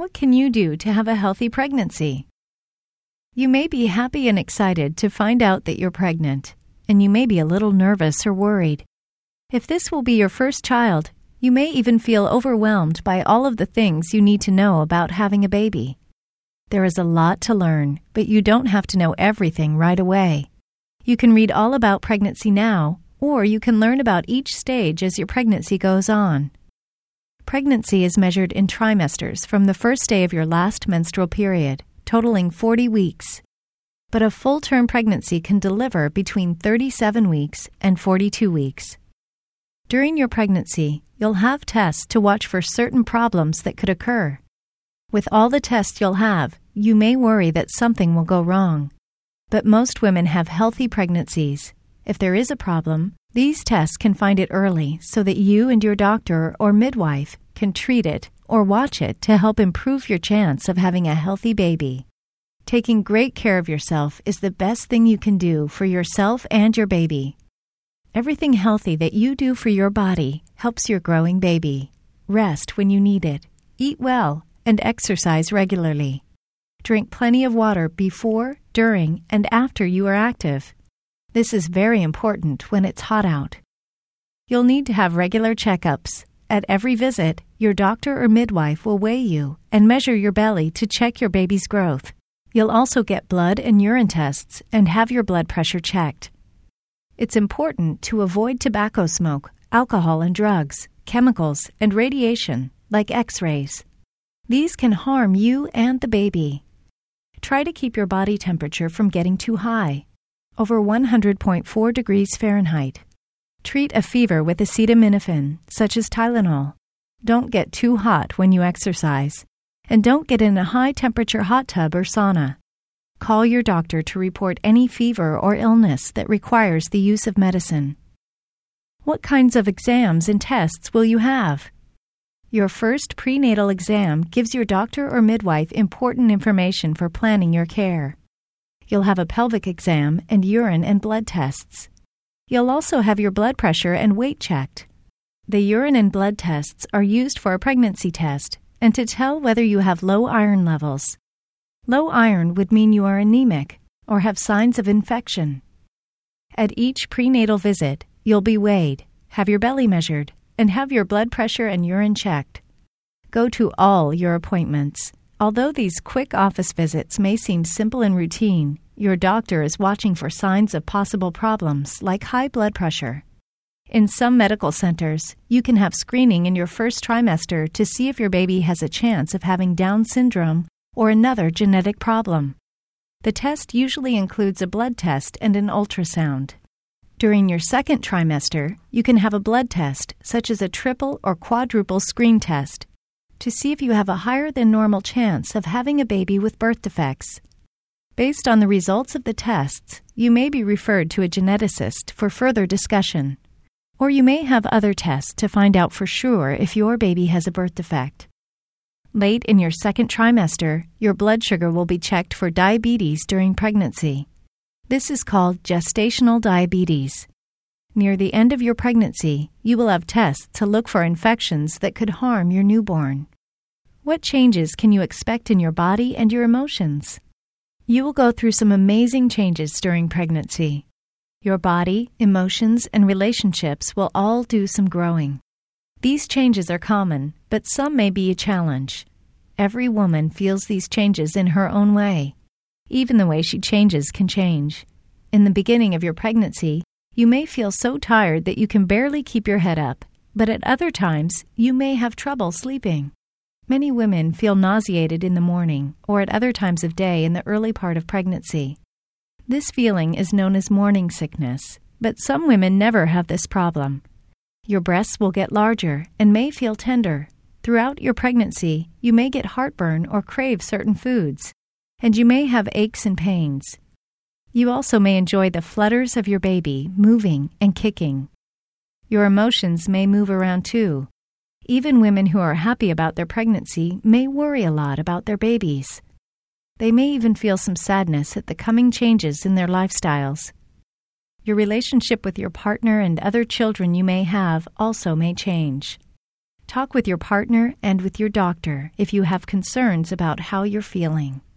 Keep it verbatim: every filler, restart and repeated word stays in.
What can you do to have a healthy pregnancy? You may be happy and excited to find out that you're pregnant, and you may be a little nervous or worried. If this will be your first child, you may even feel overwhelmed by all of the things you need to know about having a baby. There is a lot to learn, but you don't have to know everything right away. You can read all about pregnancy now, or you can learn about each stage as your pregnancy goes on. Pregnancy is measured in trimesters from the first day of your last menstrual period, totaling forty weeks. But a full-term pregnancy can deliver between thirty-seven weeks and forty-two weeks. During your pregnancy, you'll have tests to watch for certain problems that could occur. With all the tests you'll have, you may worry that something will go wrong. But most women have healthy pregnancies. If there is a problem, these tests can find it early so that you and your doctor or midwife can treat it or watch it to help improve your chance of having a healthy baby. Taking great care of yourself is the best thing you can do for yourself and your baby. Everything healthy that you do for your body helps your growing baby. Rest when you need it, eat well, and exercise regularly. Drink plenty of water before, during, and after you are active. This is very important when it's hot out. You'll need to have regular checkups. At every visit, your doctor or midwife will weigh you and measure your belly to check your baby's growth. You'll also get blood and urine tests and have your blood pressure checked. It's important to avoid tobacco smoke, alcohol and drugs, chemicals, and radiation, like X-rays. These can harm you and the baby. Try to keep your body temperature from getting too high, over one hundred point four degrees Fahrenheit. Treat a fever with acetaminophen, such as Tylenol. Don't get too hot when you exercise, and don't get in a high-temperature hot tub or sauna. Call your doctor to report any fever or illness that requires the use of medicine. What kinds of exams and tests will you have? Your first prenatal exam gives your doctor or midwife important information for planning your care. You'll have a pelvic exam and urine and blood tests. You'll also have your blood pressure and weight checked. The urine and blood tests are used for a pregnancy test and to tell whether you have low iron levels. Low iron would mean you are anemic or have signs of infection. At each prenatal visit, you'll be weighed, have your belly measured, and have your blood pressure and urine checked. Go to all your appointments. Although these quick office visits may seem simple and routine, your doctor is watching for signs of possible problems like high blood pressure. In some medical centers, you can have screening in your first trimester to see if your baby has a chance of having Down syndrome or another genetic problem. The test usually includes a blood test and an ultrasound. During your second trimester, you can have a blood test, such as a triple or quadruple screen test, to see if you have a higher than normal chance of having a baby with birth defects. Based on the results of the tests, you may be referred to a geneticist for further discussion, or you may have other tests to find out for sure if your baby has a birth defect. Late in your second trimester, your blood sugar will be checked for diabetes during pregnancy. This is called gestational diabetes. Near the end of your pregnancy, you will have tests to look for infections that could harm your newborn. What changes can you expect in your body and your emotions? You will go through some amazing changes during pregnancy. Your body, emotions, and relationships will all do some growing. These changes are common, but some may be a challenge. Every woman feels these changes in her own way. Even the way she changes can change. In the beginning of your pregnancy, you may feel so tired that you can barely keep your head up, but at other times, you may have trouble sleeping. Many women feel nauseated in the morning or at other times of day in the early part of pregnancy. This feeling is known as morning sickness, but some women never have this problem. Your breasts will get larger and may feel tender. Throughout your pregnancy, you may get heartburn or crave certain foods, and you may have aches and pains. You also may enjoy the flutters of your baby moving and kicking. Your emotions may move around too. Even women who are happy about their pregnancy may worry a lot about their babies. They may even feel some sadness at the coming changes in their lifestyles. Your relationship with your partner and other children you may have also may change. Talk with your partner and with your doctor if you have concerns about how you're feeling.